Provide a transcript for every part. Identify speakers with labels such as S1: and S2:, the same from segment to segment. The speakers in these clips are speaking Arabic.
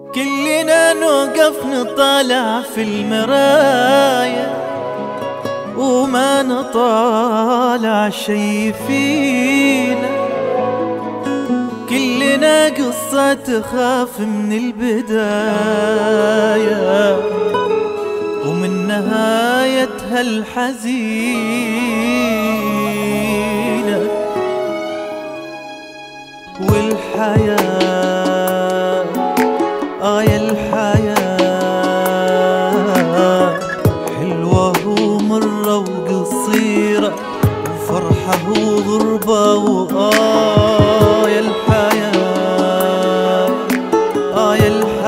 S1: كلنا نوقف نطالع في المراية وما نطالع شي فينا. كلنا قصة تخاف من البداية ومن نهايتها الحزينة. والحياة يا الحياة حلوة ومرة وقصيرة وفرحة وغربة يا الحياة يا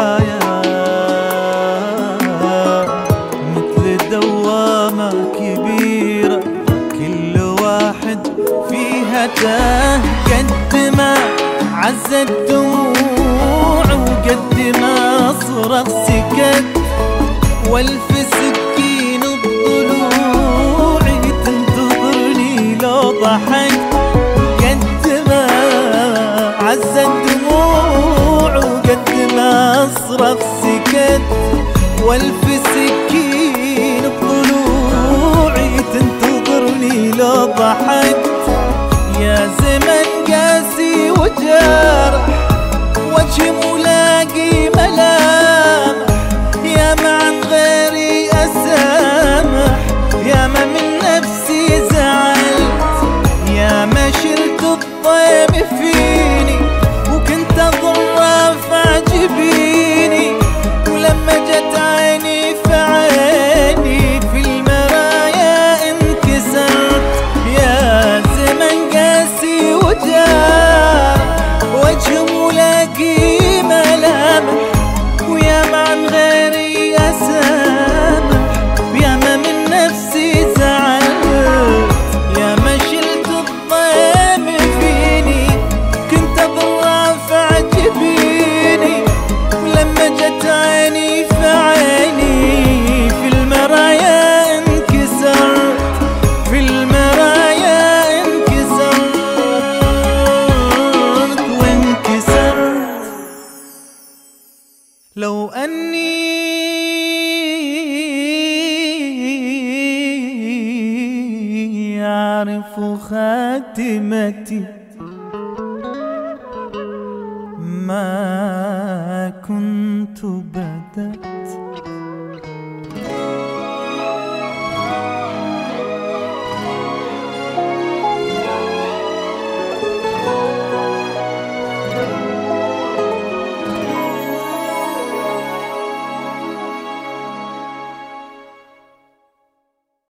S1: الحياة مثل دوامة كبيرة كل واحد فيها تاه. قد ما عز الدموع وقد ما صرخ سكت والف سكين بضلوعي تنتظرني لو ضحكت. قد ما عز الدموع وقد ما صرخ سكت والف سكين بضلوعي تنتظرني لو ضحكت. يا زمن قاسي وجارح وجهي ملاقي ملامح، يا ما عن غيري أسامح، يا ما من نفسي زعلت، يا ما شلت الضيم فيني وكنت ضراف عجبيني. ولما جت عيني في عيني في المرايا انكسرت. يا زمن قاسي وجارح وجه ملاقي ملامح، ويا ما عن غيري أسامح، يا ما من نفسي زعلت، يا ما شلت الضيم فيني كنت ضراف عجبيني. ولما جت عيني في عيني في المرايا انكسرت، في المرايا انكسرت وانكسرت. لو أني أعرف خاتمتي ما